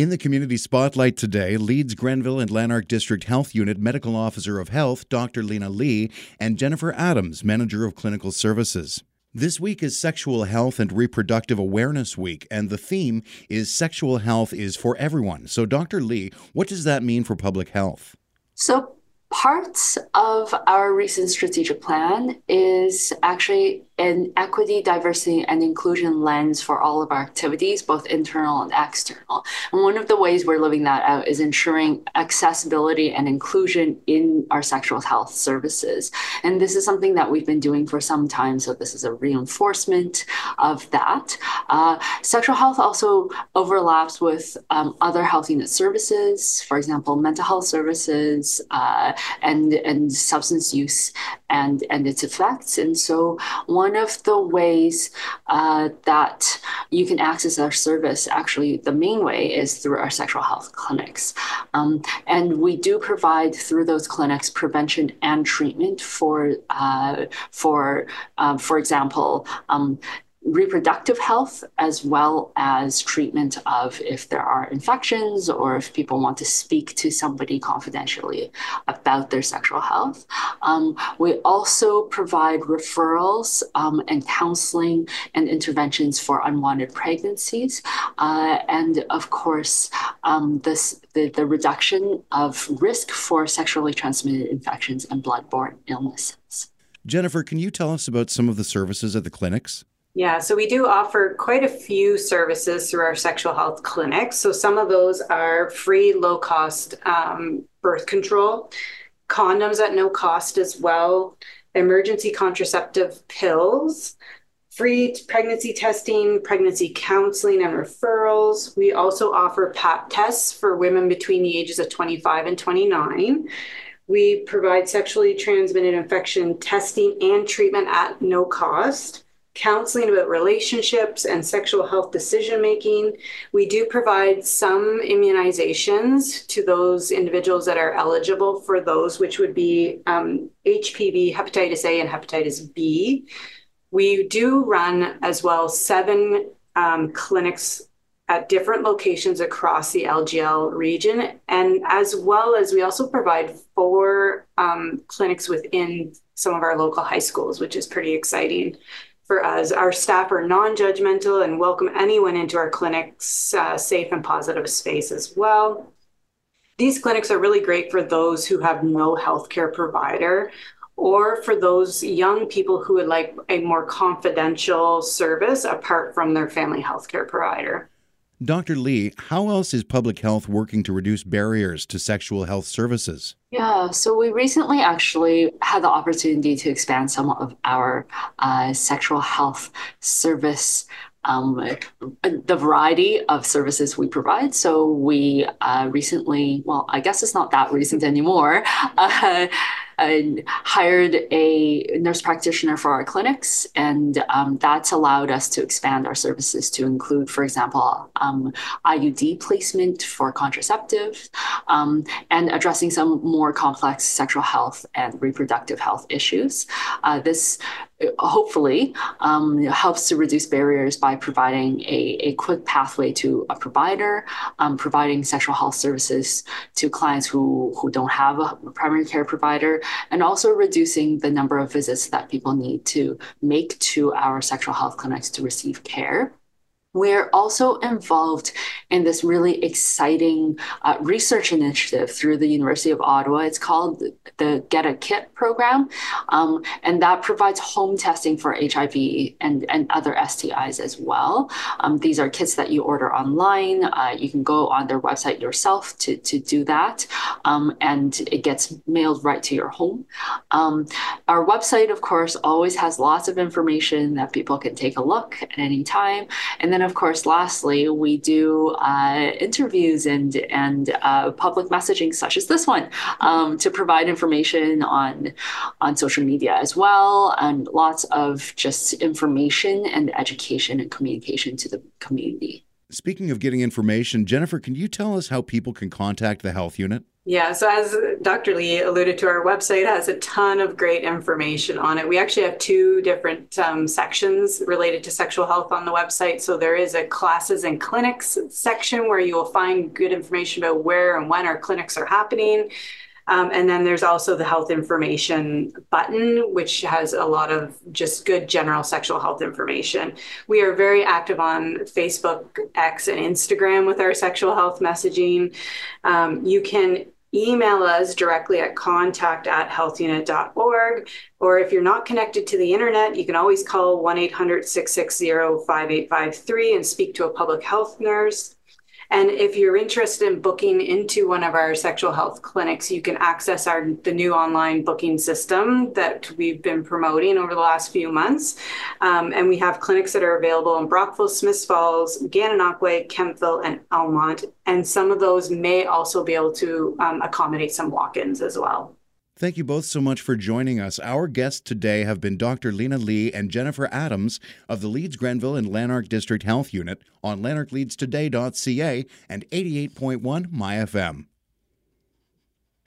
In the Community Spotlight today, Leeds Grenville and Lanark District Health Unit Medical Officer of Health, Dr. Lena Lee, and Jennifer Adams, Manager of Clinical Services. This week is Sexual Health and Reproductive Awareness Week, and the theme is Sexual Health is for Everyone. So, Dr. Lee, what does that mean for public health? So parts of our recent strategic plan is actually an equity, diversity, and inclusion lens for all of our activities, both internal and external. And one of the ways we're living that out is ensuring accessibility and inclusion in our sexual health services. And this is something that we've been doing for some time, so this is a reinforcement of that. Sexual health also overlaps with other health unit services, for example, mental health services, and substance use and its effects. And so one of the ways that you can access our service, actually the main way, is through our sexual health clinics. And we do provide through those clinics prevention and treatment for example, reproductive health, as well as treatment of if there are infections or if people want to speak to somebody confidentially about their sexual health. We also provide referrals and counseling and interventions for unwanted pregnancies. And of course, the reduction of risk for sexually transmitted infections and bloodborne illnesses. Jennifer, can you tell us about some of the services at the clinics? Yeah, so we do offer quite a few services through our sexual health clinics. So some of those are free, low-cost birth control, condoms at no cost as well, emergency contraceptive pills, free pregnancy testing, pregnancy counseling and referrals. We also offer Pap tests for women between the ages of 25 and 29. We provide sexually transmitted infection testing and treatment at no cost. Counseling about relationships and sexual health decision-making. We do provide some immunizations to those individuals that are eligible for those, which would be HPV, hepatitis A, and hepatitis B. We do run as well 7 clinics at different locations across the LGL region. And as well as we also provide 4 clinics within some of our local high schools, which is pretty exciting. For us, our staff are non-judgmental and welcome anyone into our clinics, safe and positive space as well. These clinics are really great for those who have no healthcare provider or for those young people who would like a more confidential service apart from their family healthcare provider. Dr. Lee, how else is public health working to reduce barriers to sexual health services? Yeah, so we recently actually had the opportunity to expand some of our sexual health service, the variety of services we provide. So we recently, well, I guess it's not that recent anymore, hired a nurse practitioner for our clinics, and that's allowed us to expand our services to include, for example, IUD placement for contraceptives, and addressing some more complex sexual health and reproductive health issues. This hopefully helps to reduce barriers by providing a quick pathway to a provider, providing sexual health services to clients who don't have a primary care provider, and also reducing the number of visits that people need to make to our sexual health clinics to receive care. We're also involved in this really exciting research initiative through the University of Ottawa. It's called the Get a Kit program, and that provides home testing for HIV and other STIs as well. These are kits that you order online. You can go on their website yourself to do that, and it gets mailed right to your home. Our website, of course, always has lots of information that people can take a look at any time. And then, of course, lastly, we do interviews and public messaging such as this one to provide information on social media as well, and lots of just information and education and communication to the community. Speaking of getting information, Jennifer, can you tell us how people can contact the health unit? Yeah, so as Dr. Lee alluded to, our website has a ton of great information on it. We actually have two different sections related to sexual health on the website. So there is a classes and clinics section where you will find good information about where and when our clinics are happening. And then there's also the health information button, which has a lot of just good general sexual health information. We are very active on Facebook, X, and Instagram with our sexual health messaging. You can email us directly at contact@healthunit.org. Or if you're not connected to the internet, you can always call 1-800-660-5853 and speak to a public health nurse. And if you're interested in booking into one of our sexual health clinics, you can access the new online booking system that we've been promoting over the last few months. And we have clinics that are available in Brockville, Smiths Falls, Gananoque, Kemptville, and Almont. And some of those may also be able to accommodate some walk-ins as well. Thank you both so much for joining us. Our guests today have been Dr. Lena Lee and Jennifer Adams of the Leeds Grenville and Lanark District Health Unit on lanarkleadstoday.ca and 88.1 MyFM.